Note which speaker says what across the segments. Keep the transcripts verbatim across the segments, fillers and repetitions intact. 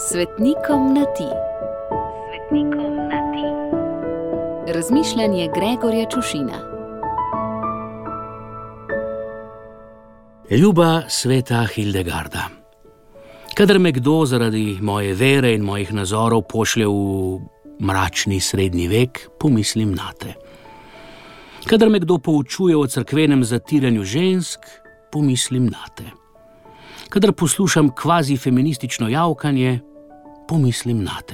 Speaker 1: Svetnikom na ti. Svetnikom na ti. Razmišljanje Gregorja Čušina.
Speaker 2: Ljuba sveta Hildegarda, kadar me kdo zaradi moje vere in mojih nazorov pošlje v mračni srednji vek, pomislim nate. Kadar me kdo poučuje o cerkvenem zatiranju žensk, pomislim nate. Kadar poslušam kvazi feministično javkanje, pomislim nate.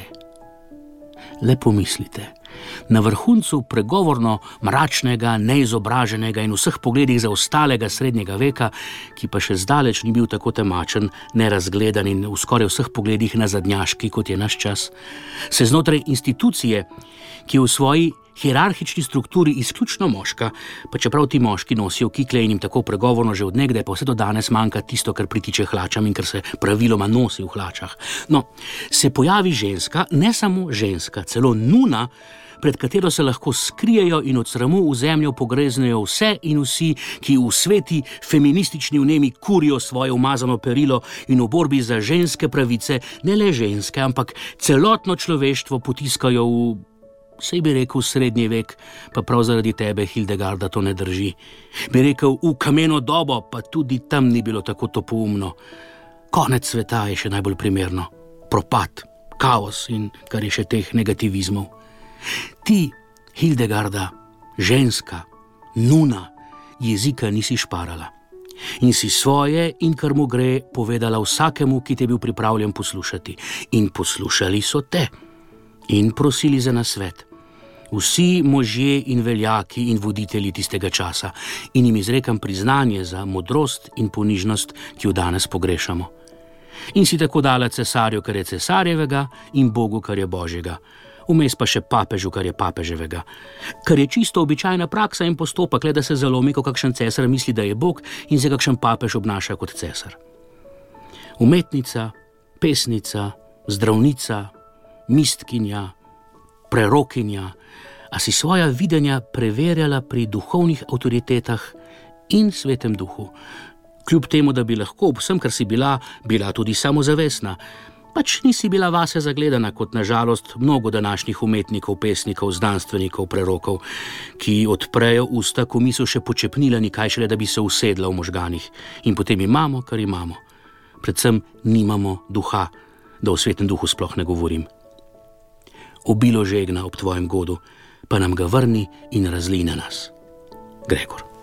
Speaker 2: Le pomislite, na vrhuncu pregovorno mračnega, neizobraženega in v vseh pogledih zaostalega srednjega veka, ki pa še zdaleč ni bil tako temačen, nerazgledan in v skoraj vseh pogledih nazadnjaški, kot je naš čas, se znotraj institucije, ki je v svoji hierarhični strukturi izključno moška, pa čeprav ti moški nosijo kikle in jim tako pregovorno že od nekdaj, pa vse do danes manjka tisto, kar pritiče hlačam in kar se praviloma nosi v hlačah. No, se pojavi ženska, ne samo ženska, celo nuna, pred katero se lahko skrijejo in od sramu v zemljo pogreznejo vse in vsi, ki v sveti feministični vnemi kurijo svoje umazano perilo in v borbi za ženske pravice, ne le ženske, ampak celotno človeštvo potiskajo v, sej bi rekel, srednji vek, pa prav zaradi tebe, Hildegarda, to ne drži. Bi rekel, v kameno dobo, pa tudi tam ni bilo tako topoumno. Konec sveta je še najbolj primerno. Propad, kaos in kar je še teh negativizmov. Ti, Hildegarda, ženska, nuna, jezika nisi šparala. In si svoje in kar mu gre povedala vsakemu, ki te bil pripravljen poslušati. In poslušali so te. In prosili za nasvet. Vsi možje in veljaki in voditelji tistega časa. In jim izrekam priznanje za modrost in ponižnost, ki jo danes pogrešamo. In si tako dala cesarju, kar je cesarjevega, in Bogu, kar je Božjega. Vmes pa še papežu, kar je papeževega. Kar je čisto običajna praksa in postopek, le da se zalomi, ko kakšen cesar misli, da je Bog, in se kakšen papež obnaša kot cesar. Umetnica, pesnica, zdravnica, mistkinja, prerokinja, a si svoja videnja preverjala pri duhovnih avtoritetah in svetem duhu. Kljub temu, da bi lahko ob vsem, kar si bila, bila tudi samozavestna, pač nisi bila vase zagledana kot nažalost mnogo današnjih umetnikov, pesnikov, znanstvenikov, prerokov, ki odprejo usta, ko misel še počepnila, nikaj šele, da bi se usedla v možganih. In potem imamo, kar imamo. Predvsem nimamo duha, da o svetem duhu sploh ne govorim. Obilo žegna ob tvojem godu, pa nam ga vrni in razli na nas. Gregor.